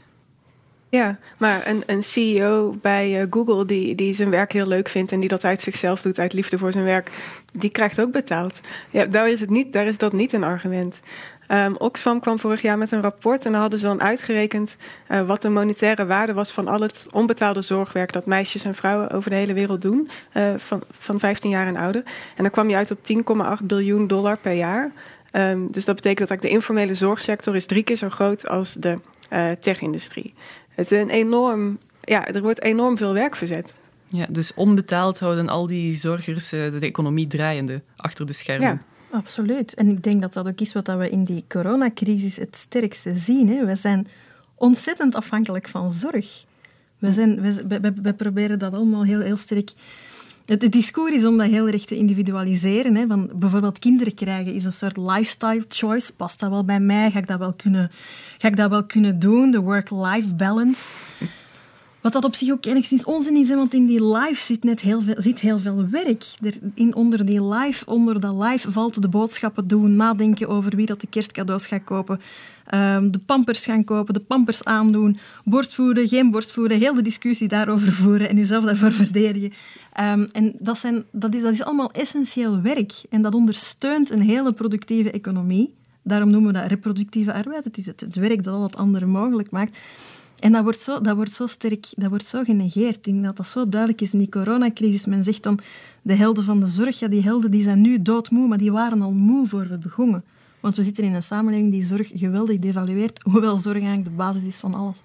Ja, maar een, een C E O bij uh, Google die, die zijn werk heel leuk vindt en die dat uit zichzelf doet, uit liefde voor zijn werk, die krijgt ook betaald. Ja, daar is het niet, daar is dat niet een argument. Um, Oxfam kwam vorig jaar met een rapport en daar hadden ze dan uitgerekend uh, wat de monetaire waarde was van al het onbetaalde zorgwerk dat meisjes en vrouwen over de hele wereld doen, uh, van, van vijftien jaar en ouder. En dan kwam je uit op tien komma acht biljoen dollar per jaar. Um, dus dat betekent dat de informele zorgsector is drie keer zo groot als de uh, tech-industrie. Het is een enorm, ja, er wordt enorm veel werk verzet. Ja, dus onbetaald houden al die zorgers uh, de economie draaiende achter de schermen. Ja. Absoluut. En ik denk dat dat ook is wat we in die coronacrisis het sterkste zien. Hè. We zijn ontzettend afhankelijk van zorg. We, zijn, we, we, we proberen dat allemaal heel, heel sterk... Het, het discours is om dat heel erg te individualiseren. Hè. Van bijvoorbeeld kinderen krijgen is een soort lifestyle choice. Past dat wel bij mij? Ga ik dat wel kunnen, ga ik dat wel kunnen doen? De work-life balance... Wat dat op zich ook enigszins onzin is, hè, want in die life zit net heel veel, zit heel veel werk. Er, in, onder die life, onder dat life valt de boodschappen doen, nadenken over wie dat de kerstcadeaus gaat kopen, um, de pampers gaan kopen, de pampers aandoen, borstvoeden, geen borstvoeden, heel de discussie daarover voeren en jezelf daarvoor verdedigen. Um, en dat, zijn, dat, is, dat is allemaal essentieel werk en dat ondersteunt een hele productieve economie. Daarom noemen we dat reproductieve arbeid. Het is het, het werk dat al het andere mogelijk maakt. En dat wordt, zo, dat wordt zo sterk, dat wordt zo genegeerd. Ik denk dat dat zo duidelijk is in die coronacrisis. Men zegt dan, de helden van de zorg, ja, die helden die zijn nu doodmoe, maar die waren al moe voor we begonnen. Want we zitten in een samenleving die zorg geweldig devalueert, hoewel zorg eigenlijk de basis is van alles.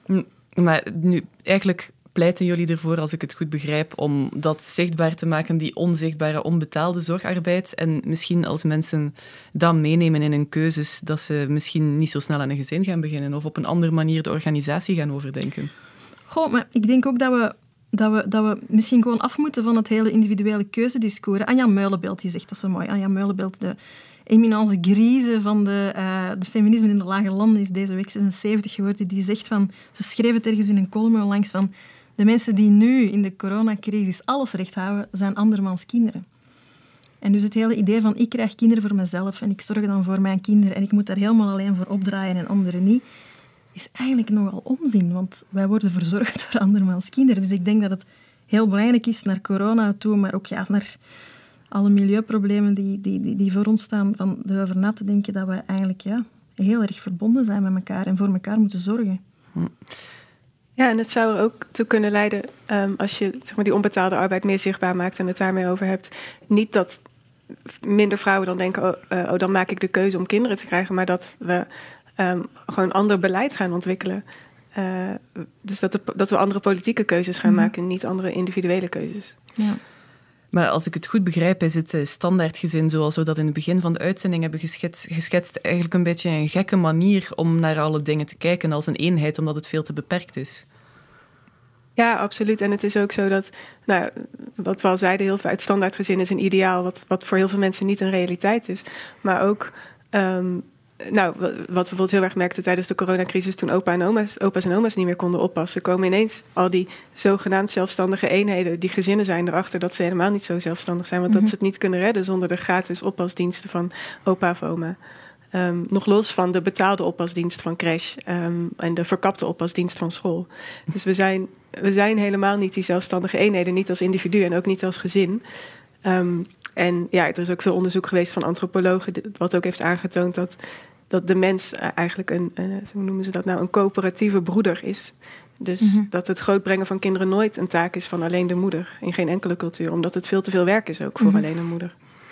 Maar nu, eigenlijk pleiten jullie ervoor, als ik het goed begrijp, om dat zichtbaar te maken, die onzichtbare, onbetaalde zorgarbeid. En misschien als mensen dat meenemen in hun keuzes, dat ze misschien niet zo snel aan een gezin gaan beginnen of op een andere manier de organisatie gaan overdenken. Goh, maar ik denk ook dat we, dat we, dat we misschien gewoon af moeten van het hele individuele keuzediscours. Anja Meulenbeeld, die zegt dat zo mooi. Anja Meulenbeeld, de eminence grise van de, uh, de feminisme in de lage landen, is deze week zesenzeventig geworden. Die zegt van, ze schreef het ergens in een column langs van, de mensen die nu in de coronacrisis alles recht houden, zijn andermans kinderen. En dus het hele idee van, ik krijg kinderen voor mezelf en ik zorg dan voor mijn kinderen en ik moet daar helemaal alleen voor opdraaien en anderen niet, is eigenlijk nogal onzin, want wij worden verzorgd door andermans kinderen. Dus ik denk dat het heel belangrijk is naar corona toe, maar ook ja, naar alle milieuproblemen die, die, die, die voor ons staan, van erover na te denken dat we eigenlijk ja, heel erg verbonden zijn met elkaar en voor elkaar moeten zorgen. Ja, en het zou er ook toe kunnen leiden, um, als je zeg maar, die onbetaalde arbeid meer zichtbaar maakt en het daarmee over hebt. Niet dat minder vrouwen dan denken, oh, uh, oh dan maak ik de keuze om kinderen te krijgen, maar dat we um, gewoon ander beleid gaan ontwikkelen. Uh, dus dat, de, dat we andere politieke keuzes gaan mm. maken en niet andere individuele keuzes. Ja. Maar als ik het goed begrijp, is het standaardgezin, zoals we dat in het begin van de uitzending hebben geschetst, geschetst eigenlijk een beetje een gekke manier om naar alle dingen te kijken als een eenheid, omdat het veel te beperkt is. Ja, absoluut. En het is ook zo dat, nou, wat we al zeiden, heel veel, het standaardgezin is een ideaal wat, wat voor heel veel mensen niet een realiteit is. Maar ook, um, nou, wat we bijvoorbeeld heel erg merkten tijdens de coronacrisis, toen opa en oma's, opa's en oma's niet meer konden oppassen, komen ineens al die zogenaamd zelfstandige eenheden, die gezinnen zijn erachter dat ze helemaal niet zo zelfstandig zijn, want mm-hmm. dat ze het niet kunnen redden zonder de gratis oppasdiensten van opa of oma. Um, nog los van de betaalde oppasdienst van crash um, en de verkapte oppasdienst van school. Dus we zijn, we zijn helemaal niet die zelfstandige eenheden, niet als individu en ook niet als gezin. Um, en ja, er is ook veel onderzoek geweest van antropologen, wat ook heeft aangetoond dat, dat de mens eigenlijk een, een, hoe noemen ze dat nou, een coöperatieve broeder is. Dus mm-hmm. dat het grootbrengen van kinderen nooit een taak is van alleen de moeder, in geen enkele cultuur, omdat het veel te veel werk is ook voor mm-hmm. alleen een moeder.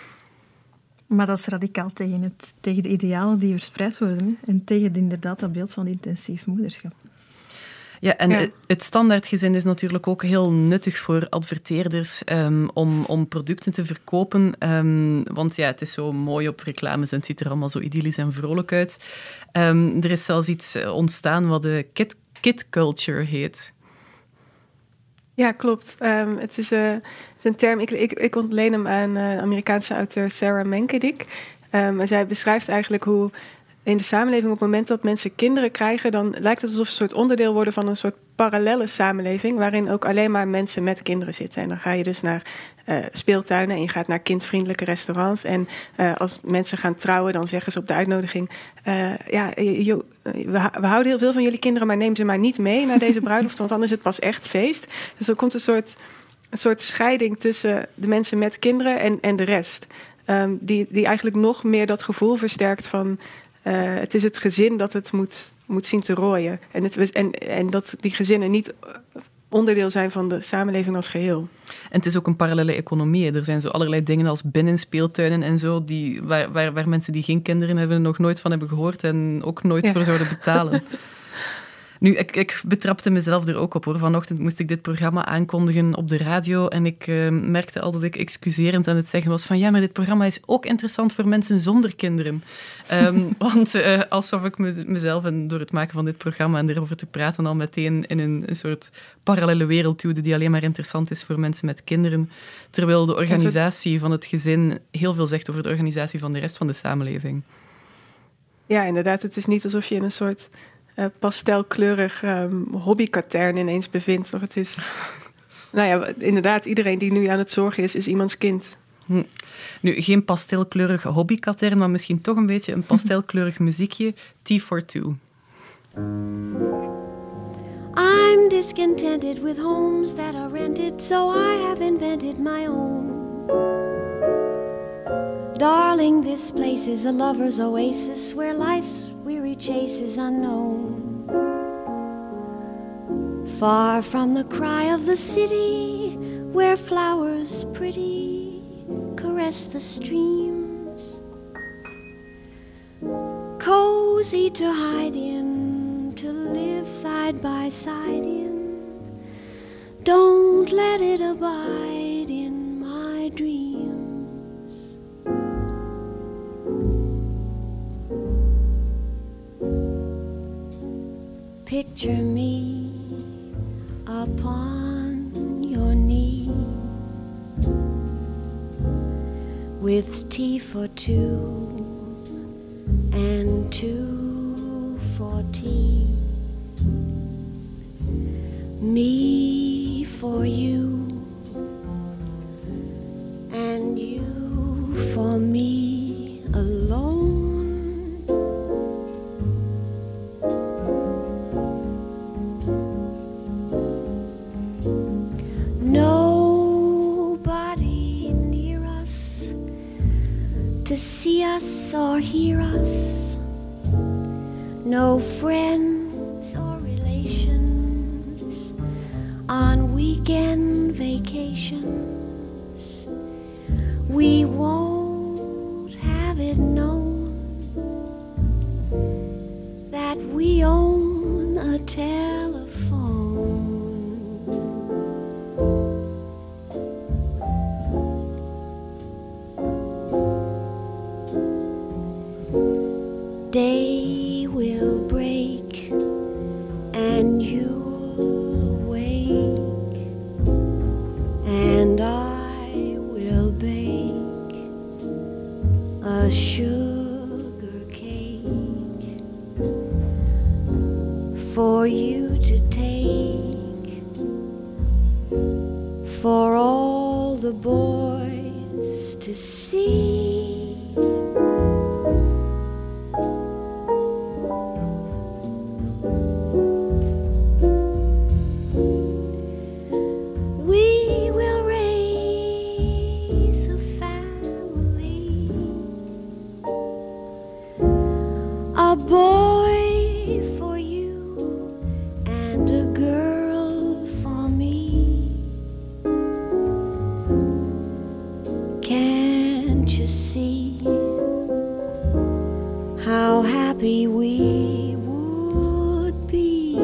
Maar dat is radicaal tegen, het, tegen de idealen die verspreid worden. Hè? En tegen inderdaad dat beeld van intensief moederschap. Ja, en ja. het standaardgezin is natuurlijk ook heel nuttig voor adverteerders um, om, om producten te verkopen. Um, want ja, het is zo mooi op reclames en het ziet er allemaal zo idyllisch en vrolijk uit. Um, er is zelfs iets ontstaan wat de kid, kid culture heet. Ja, klopt. Um, het, is, uh, het is een term, ik, ik, ik ontleen hem aan uh, Amerikaanse auteur Sarah Menkedik. Um, en zij beschrijft eigenlijk hoe in de samenleving op het moment dat mensen kinderen krijgen, dan lijkt het alsof ze een soort onderdeel worden van een soort parallelle samenleving, waarin ook alleen maar mensen met kinderen zitten. En dan ga je dus naar uh, speeltuinen en je gaat naar kindvriendelijke restaurants. En uh, als mensen gaan trouwen, dan zeggen ze op de uitnodiging, Uh, ja, jo, we, we houden heel veel van jullie kinderen, maar neem ze maar niet mee naar deze bruiloft, want dan is het pas echt feest. Dus er komt een soort, een soort scheiding tussen de mensen met kinderen en, en de rest. Um, die, die eigenlijk nog meer dat gevoel versterkt van Uh, het is het gezin dat het moet, moet zien te rooien. En, het, en, en dat die gezinnen niet onderdeel zijn van de samenleving als geheel. En het is ook een parallele economie. Er zijn zo allerlei dingen als binnenspeeltuinen en zo, die, waar, waar, waar mensen die geen kinderen hebben nog nooit van hebben gehoord en ook nooit ja. voor zouden betalen. Nu, ik, ik betrapte mezelf er ook op, hoor. Vanochtend moest ik dit programma aankondigen op de radio en ik uh, merkte al dat ik excuserend aan het zeggen was van ja, maar dit programma is ook interessant voor mensen zonder kinderen. Um, want uh, alsof ik me, mezelf en door het maken van dit programma en erover te praten al meteen in een, een soort parallele wereld duwde die alleen maar interessant is voor mensen met kinderen. Terwijl de organisatie van het gezin heel veel zegt over de organisatie van de rest van de samenleving. Ja, inderdaad. Het is niet alsof je in een soort Uh, pastelkleurig um, hobbykatern ineens bevindt. Of het is, nou ja, inderdaad, iedereen die nu aan het zorgen is, is iemands kind. Hm. Nu, geen pastelkleurig hobbykatern, maar misschien toch een beetje een pastelkleurig muziekje. Tea for Two. I'm discontented with homes that are rented, so I have invented my own. Darling, this place is a lover's oasis where life's weary chase is unknown. Far from the cry of the city, where flowers pretty caress the streams. Cozy to hide in, to live side by side in. Don't let it abide in my dreams. Picture me upon with tea for two and two for tea. Me for you and you for me alone. Nobody near us to see us or hear us. No friends or relations on weekend vacations. We won't have it known that we own a telephone. Day will break and you'll wake, and I will bake a sugar cake for you to take, for all the boys to see. A boy for you and a girl for me. Can't you see how happy we would be?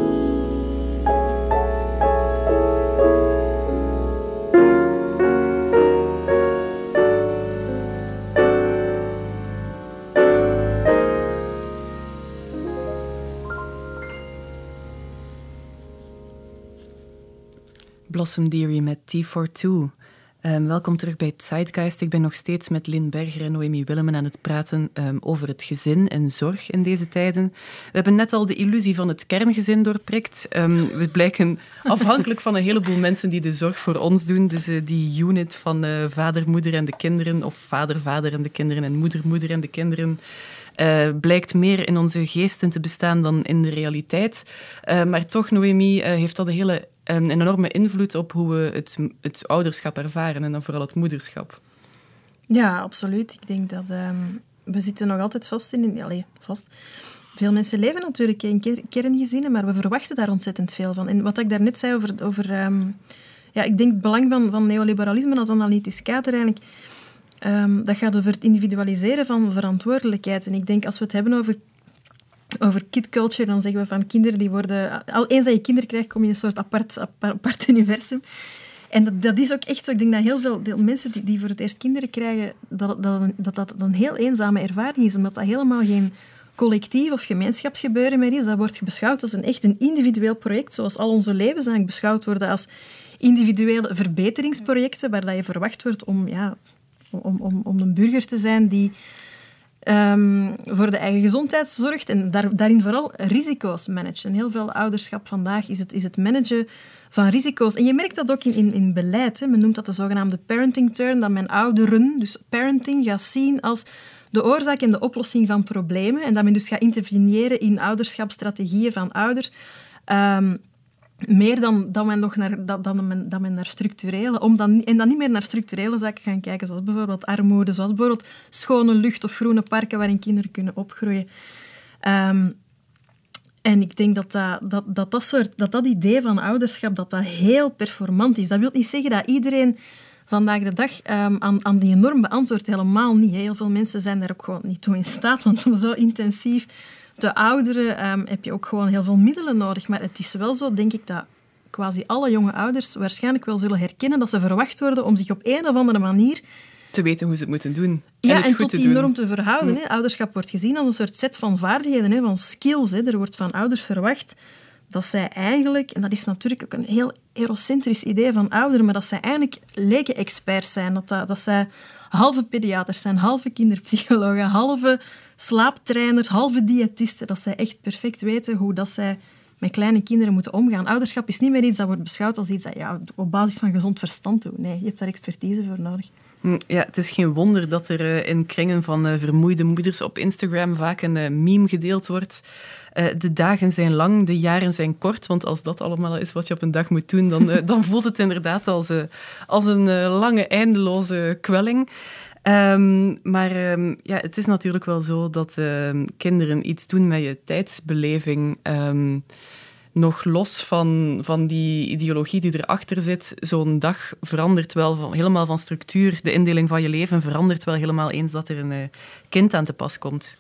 Blossom Dearie met Tea for Two. Um, welkom terug bij Zeitgeist. Ik ben nog steeds met Lynn Berger en Noemi Willemen aan het praten um, over het gezin en zorg in deze tijden. We hebben net al de illusie van het kerngezin doorprikt. Um, we blijken afhankelijk van een heleboel mensen die de zorg voor ons doen. Dus uh, die unit van uh, vader, moeder en de kinderen, of vader, vader en de kinderen en moeder, moeder en de kinderen, Uh, blijkt meer in onze geesten te bestaan dan in de realiteit. Uh, maar toch, Noemi, uh, heeft dat een hele een enorme invloed op hoe we het, het ouderschap ervaren en dan vooral het moederschap. Ja, absoluut. Ik denk dat um, we zitten nog altijd vast in... Allee, vast. Veel mensen leven natuurlijk in ker- kerngezinnen, maar we verwachten daar ontzettend veel van. En wat ik daarnet zei over... over um, ja, ik denk het belang van, van neoliberalisme als analytisch kader eigenlijk... Um, dat gaat over het individualiseren van verantwoordelijkheid. En ik denk, als we het hebben over, over kid culture, dan zeggen we van kinderen die worden... Al eens dat je kinderen krijgt, kom je in een soort apart, apart, apart universum. En dat, dat is ook echt zo. Ik denk dat heel veel deel, mensen die, die voor het eerst kinderen krijgen, dat dat, dat dat een heel eenzame ervaring is, omdat dat helemaal geen collectief of gemeenschapsgebeuren meer is. Dat wordt beschouwd als een echt een individueel project, zoals al onze levens eigenlijk beschouwd worden als individuele verbeteringsprojecten, waar dat je verwacht wordt om... Ja, Om, om, om een burger te zijn die um, voor de eigen gezondheid zorgt en daar, daarin vooral risico's managt. En heel veel ouderschap vandaag is het, is het managen van risico's. En je merkt dat ook in, in, in beleid. Hè. Men noemt dat de zogenaamde parenting turn, dat men ouderen, dus parenting, gaat zien als de oorzaak en de oplossing van problemen. En dat men dus gaat interveneren in ouderschapsstrategieën van ouders. Um, Meer dan, dan, men nog naar, dan, dan, men, dan men naar structurele... Om dan, en dan niet meer naar structurele zaken gaan kijken, zoals bijvoorbeeld armoede, zoals bijvoorbeeld schone lucht of groene parken waarin kinderen kunnen opgroeien. Um, en ik denk dat dat, dat, dat, dat, soort, dat dat idee van ouderschap dat dat heel performant is. Dat wil niet zeggen dat iedereen vandaag de dag um, aan, aan die norm beantwoordt. Helemaal niet. Heel veel mensen zijn daar ook gewoon niet toe in staat, want om zo intensief... De ouderen um, heb je ook gewoon heel veel middelen nodig. Maar het is wel zo, denk ik, dat quasi alle jonge ouders waarschijnlijk wel zullen herkennen dat ze verwacht worden om zich op een of andere manier... Te weten hoe ze het moeten doen. Ja, en, het en goed tot te die doen. norm te verhouden. Hè. Ouderschap wordt gezien als een soort set van vaardigheden, hè, van skills. Hè. Er wordt van ouders verwacht dat zij eigenlijk... En dat is natuurlijk ook een heel eurocentrisch idee van ouderen, maar dat zij eigenlijk leken-experts zijn. Dat, dat, dat zij halve pediaters zijn, halve kinderpsychologen, halve slaaptrainers, halve diëtisten. Dat zij echt perfect weten hoe dat zij met kleine kinderen moeten omgaan. Ouderschap is niet meer iets dat wordt beschouwd als iets dat ja, op basis van gezond verstand doet. Nee, je hebt daar expertise voor nodig. Ja, het is geen wonder dat er uh, in kringen van uh, vermoeide moeders op Instagram vaak een uh, meme gedeeld wordt. Uh, de dagen zijn lang, de jaren zijn kort. Want als dat allemaal is wat je op een dag moet doen, dan, uh, dan voelt het inderdaad als, uh, als een uh, lange, eindeloze kwelling. Um, maar um, ja, het is natuurlijk wel zo dat uh, kinderen iets doen met je tijdsbeleving. Um, nog los van, van die ideologie die erachter zit, zo'n dag verandert wel van, helemaal van structuur. De indeling van je leven verandert wel helemaal eens dat er een uh, kind aan te pas komt.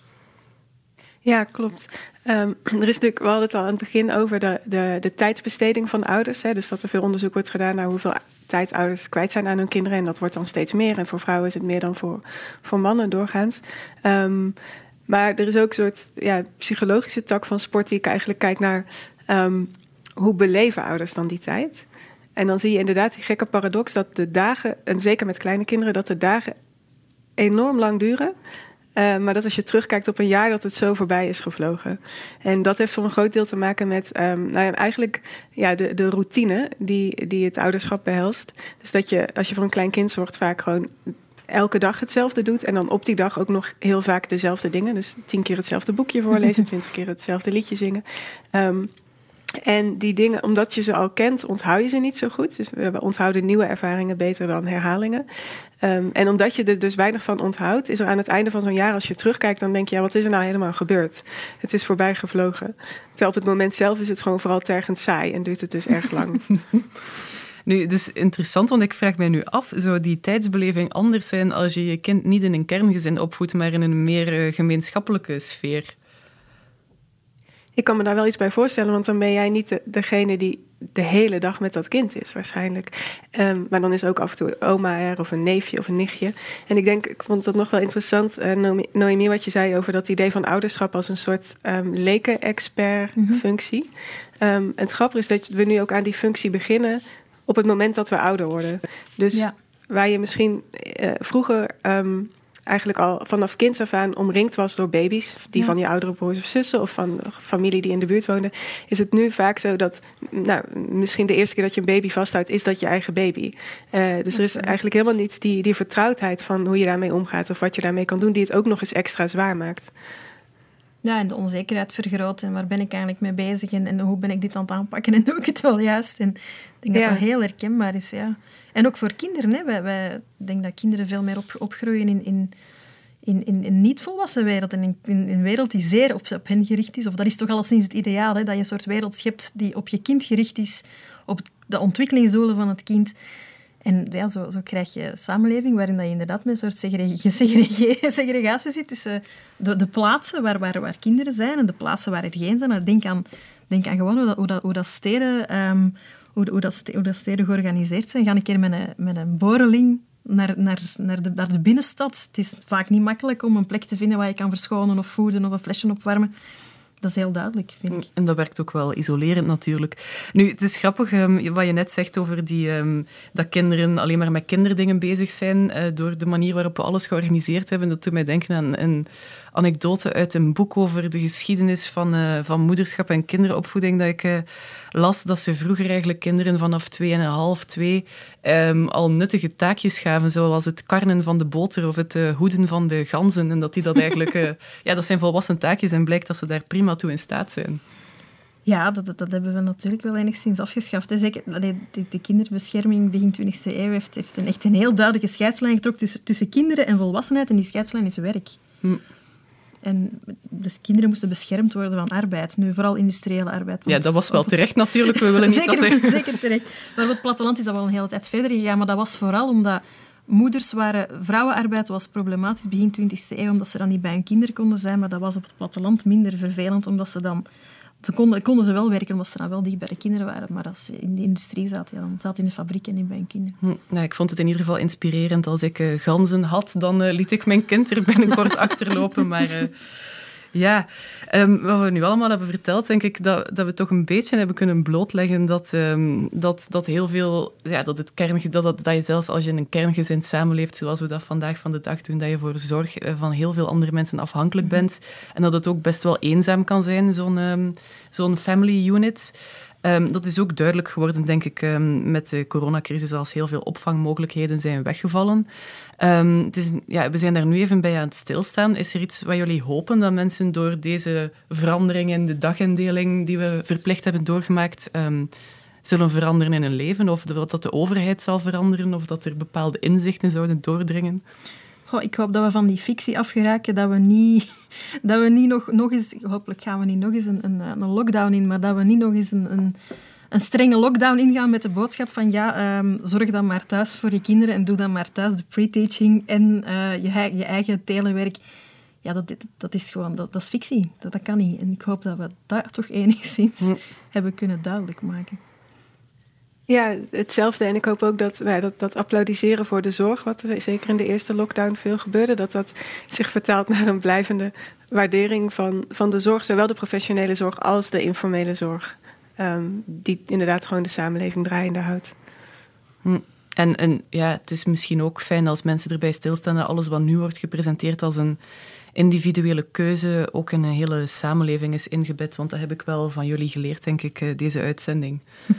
Ja, klopt. Um, er is natuurlijk, we hadden het al aan het begin over de, de, de tijdsbesteding van ouders. Hè, dus dat er veel onderzoek wordt gedaan naar hoeveel tijd ouders kwijt zijn aan hun kinderen. En dat wordt dan steeds meer. En voor vrouwen is het meer dan voor, voor mannen doorgaans. Um, maar er is ook een soort ja, psychologische tak van sport die ik eigenlijk kijk naar um, hoe beleven ouders dan die tijd. En dan zie je inderdaad die gekke paradox dat de dagen, en zeker met kleine kinderen, dat de dagen enorm lang duren. Uh, maar dat als je terugkijkt op een jaar, dat het zo voorbij is gevlogen. En dat heeft voor een groot deel te maken met um, nou ja, eigenlijk ja, de, de routine die, die het ouderschap behelst. Dus dat je, als je voor een klein kind zorgt, vaak gewoon elke dag hetzelfde doet. En dan op die dag ook nog heel vaak dezelfde dingen. Dus tien keer hetzelfde boekje voorlezen, twintig keer hetzelfde liedje zingen. Um, En die dingen, omdat je ze al kent, onthoud je ze niet zo goed. Dus we onthouden nieuwe ervaringen beter dan herhalingen. Um, en omdat je er dus weinig van onthoudt, is er aan het einde van zo'n jaar, als je terugkijkt, dan denk je, ja, wat is er nou helemaal gebeurd? Het is voorbij gevlogen. Terwijl op het moment zelf is het gewoon vooral tergend saai en duurt het dus erg lang. Nu, het is interessant, want ik vraag mij nu af, zou die tijdsbeleving anders zijn als je je kind niet in een kerngezin opvoedt, maar in een meer uh, gemeenschappelijke sfeer? Ik kan me daar wel iets bij voorstellen, want dan ben jij niet de, degene die de hele dag met dat kind is, waarschijnlijk. Um, maar dan is ook af en toe oma er, of een neefje of een nichtje. En ik denk, ik vond dat nog wel interessant, uh, Noémie, wat je zei over dat idee van ouderschap als een soort um, leken-expert-functie. Mm-hmm. Um, en het grappige is dat we nu ook aan die functie beginnen op het moment dat we ouder worden. Dus ja. Waar je misschien uh, vroeger Um, eigenlijk al vanaf kinds af aan omringd was door baby's, die ja. van je oudere broers of zussen of van familie die in de buurt woonde, is het nu vaak zo dat, nou, misschien de eerste keer dat je een baby vasthoudt, is dat je eigen baby. Uh, dus er is eigenlijk helemaal niet die, die vertrouwdheid van hoe je daarmee omgaat of wat je daarmee kan doen, die het ook nog eens extra zwaar maakt. Ja, en de onzekerheid vergroot. En waar ben ik eigenlijk mee bezig? En, en hoe ben ik dit aan het aanpakken? En doe ik het wel juist? En ik denk ja. dat dat heel herkenbaar is, ja. En ook voor kinderen, hè. Wij, wij denk dat kinderen veel meer op, opgroeien in, in, in, in een niet-volwassen wereld. En in, in een wereld die zeer op, op hen gericht is. Of dat is toch alleszins het ideaal, hè. Dat je een soort wereld schept die op je kind gericht is. Op de ontwikkelingsdoelen van het kind. En ja, zo, zo krijg je een samenleving waarin dat je inderdaad met een soort segreg- segregatie, segregatie zit tussen de, de plaatsen waar, waar, waar kinderen zijn en de plaatsen waar er geen zijn. Denk aan, denk aan gewoon hoe dat, hoe dat, hoe dat steden, um, hoe, hoe, dat, hoe dat steden georganiseerd zijn. Ga een keer met een, met een boreling naar, naar, naar, de, naar de binnenstad. Het is vaak niet makkelijk om een plek te vinden waar je kan verschonen of voeden of een flesje opwarmen. Dat is heel duidelijk, vind ik. En dat werkt ook wel isolerend natuurlijk. Nu, het is grappig um, wat je net zegt over die, um, dat kinderen alleen maar met kinderdingen bezig zijn uh, door de manier waarop we alles georganiseerd hebben. Dat doet mij denken aan een anekdote uit een boek over de geschiedenis van, uh, van moederschap en kinderopvoeding dat ik uh, las, dat ze vroeger eigenlijk kinderen vanaf twee en een half, twee um, al nuttige taakjes gaven, zoals het karnen van de boter of het uh, hoeden van de ganzen. En dat die dat eigenlijk... Uh, ja, dat zijn volwassen taakjes en blijkt dat ze daar prima toe in staat zijn. Ja, dat, dat hebben we natuurlijk wel enigszins afgeschaft. Zeker, de, de kinderbescherming begin twintigste eeuw heeft, heeft een, echt een heel duidelijke scheidslijn getrokken tussen, tussen kinderen en volwassenheid. En die scheidslijn is werk. Hm. En dus kinderen moesten beschermd worden van arbeid. Nu vooral industriële arbeid. Ja, dat was wel terecht natuurlijk. We willen niet zeker, dat er... zeker terecht. Maar op het platteland is dat wel een hele tijd verder gegaan. Maar dat was vooral omdat moeders waren... Vrouwenarbeid was problematisch begin twintigste eeuw, omdat ze dan niet bij hun kinderen konden zijn. Maar dat was op het platteland minder vervelend, omdat ze dan... Ze konden, konden ze wel werken, omdat ze dan wel dicht bij de kinderen waren. Maar als ze in de industrie zaten, ja, dan zaten ze in de fabriek en niet bij hun kinderen. Hm, nou, ik vond het in ieder geval inspirerend. Als ik uh, ganzen had, dan uh, liet ik mijn kind er binnenkort achterlopen. Maar uh, Ja, um, wat we nu allemaal hebben verteld, denk ik dat, dat we toch een beetje hebben kunnen blootleggen dat, um, dat, dat heel veel, ja, dat, het kern, dat, dat, dat je zelfs als je in een kerngezin samenleeft, zoals we dat vandaag van de dag doen, dat je voor zorg van heel veel andere mensen afhankelijk bent. En dat het ook best wel eenzaam kan zijn, zo'n, um, zo'n family unit. Um, dat is ook duidelijk geworden, denk ik, um, met de coronacrisis, als heel veel opvangmogelijkheden zijn weggevallen. Um, het is, ja, we zijn daar nu even bij aan het stilstaan. Is er iets wat jullie hopen dat mensen door deze verandering in de dagindeling die we verplicht hebben doorgemaakt, um, zullen veranderen in hun leven? Of dat de overheid zal veranderen? Of dat er bepaalde inzichten zouden doordringen? Goh, ik hoop dat we van die fictie afgeraken, dat we niet, dat we niet nog, nog eens... Hopelijk gaan we niet nog eens een, een, een lockdown in, maar dat we niet nog eens een, een, een strenge lockdown ingaan met de boodschap van ja, um, zorg dan maar thuis voor je kinderen en doe dan maar thuis de pre-teaching en uh, je, je eigen telewerk. Ja, dat, dat is gewoon... Dat, dat is fictie. Dat, dat kan niet. En ik hoop dat we dat toch enigszins hm. hebben kunnen duidelijk maken. Ja, hetzelfde. En ik hoop ook dat, nou, dat dat applaudisseren voor de zorg, wat zeker in de eerste lockdown veel gebeurde, dat dat zich vertaalt naar een blijvende waardering van, van de zorg, zowel de professionele zorg als de informele zorg, um, die inderdaad gewoon de samenleving draaiende houdt. Hm. En, en ja, het is misschien ook fijn als mensen erbij stilstaan dat alles wat nu wordt gepresenteerd als een individuele keuze ook in een hele samenleving is ingebed, want dat heb ik wel van jullie geleerd, denk ik, deze uitzending.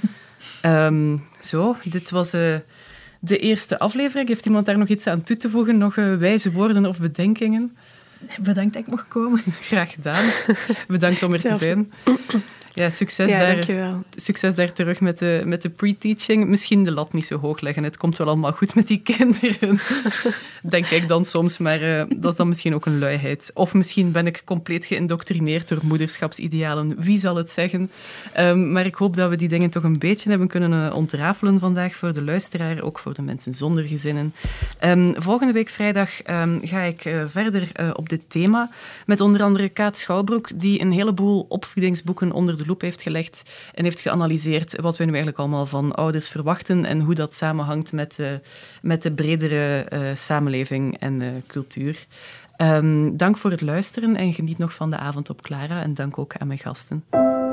Um, zo, dit was uh, de eerste aflevering. Heeft iemand daar nog iets aan toe te voegen? Nog uh, wijze woorden of bedenkingen? Bedankt dat ik mocht komen. Graag gedaan. Bedankt om er te zijn. Ja, succes, ja, daar, succes daar terug met de, met de pre-teaching. Misschien de lat niet zo hoog leggen. Het komt wel allemaal goed met die kinderen. Denk ik dan soms, maar uh, dat is dan misschien ook een luiheid. Of misschien ben ik compleet geïndoctrineerd door moederschapsidealen. Wie zal het zeggen? Um, maar ik hoop dat we die dingen toch een beetje hebben kunnen uh, ontrafelen vandaag voor de luisteraar, ook voor de mensen zonder gezinnen. Um, volgende week vrijdag um, ga ik uh, verder uh, op dit thema met onder andere Kaat Schouwbroek, die een heleboel opvoedingsboeken onder de loep heeft gelegd en heeft geanalyseerd wat we nu eigenlijk allemaal van ouders verwachten en hoe dat samenhangt met, uh, met de bredere uh, samenleving en uh, cultuur. Um, dank voor het luisteren en geniet nog van de avond op Clara en dank ook aan mijn gasten.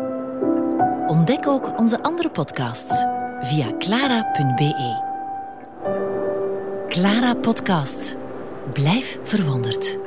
Ontdek ook onze andere podcasts via clara punt b e. Clara Podcast. Blijf verwonderd.